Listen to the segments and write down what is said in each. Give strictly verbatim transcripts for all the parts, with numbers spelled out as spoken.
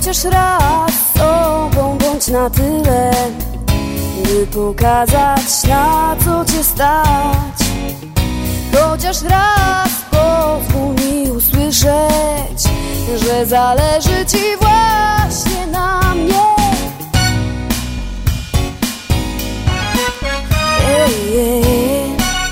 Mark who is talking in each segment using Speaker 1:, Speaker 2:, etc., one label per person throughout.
Speaker 1: Chociaż raz z sobą bądź na tyle, by pokazać, na co cię stać. Chociaż raz pozwól mi usłyszeć, że zależy ci właśnie na mnie. Ej, ej.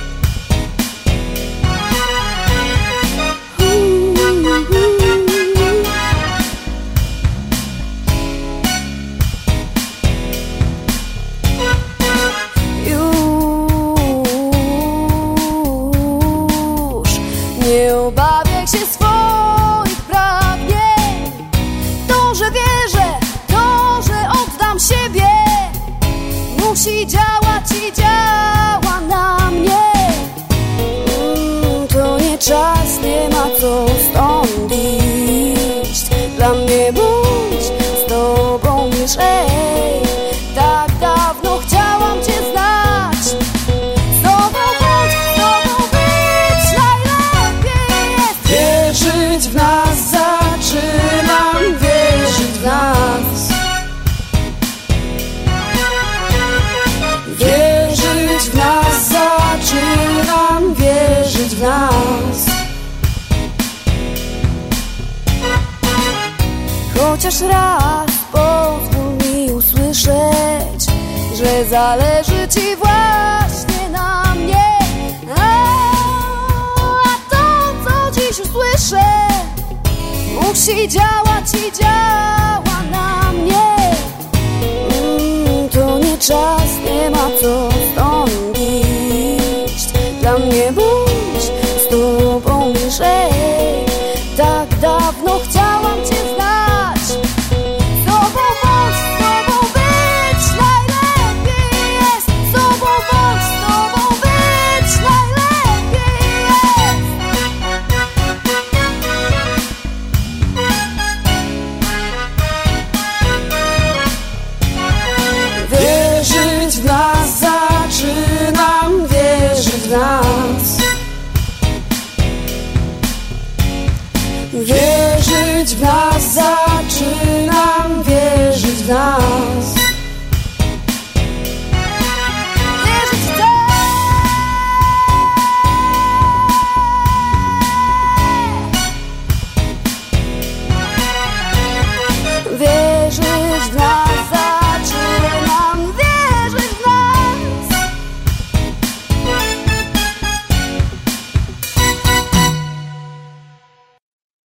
Speaker 1: Nie obawiaj się swoich pragnień. To, że wierzę, to, że oddam siebie, musi działać i działa na mnie. mm, To nie czas, nie ma co stąd iść. Dla mnie bądź, z tobą już ej. Tak dawno chciałam cię znać. Z tobą bądź, z tobą być najlepiej jest.
Speaker 2: Wierzyć w nas, zaczynam wierzyć w nas. Wierzyć w nas, zaczynam wierzyć w nas.
Speaker 1: Chociaż raz pozwól mi usłyszeć, że zależy ci właśnie na mnie. A, a to, co dziś usłyszę, musi działać i działa na mnie. mm, To nie czas, nie ma co stąd iść. Dla mnie bądź, z tobą bliżej. Tak dawno chciałam cię znać. Z tobą bądź, z tobą być najlepiej jest. Z tobą bądź, z tobą być najlepiej jest.
Speaker 2: Wierzyć w nas, zaczynam wierzyć w nas.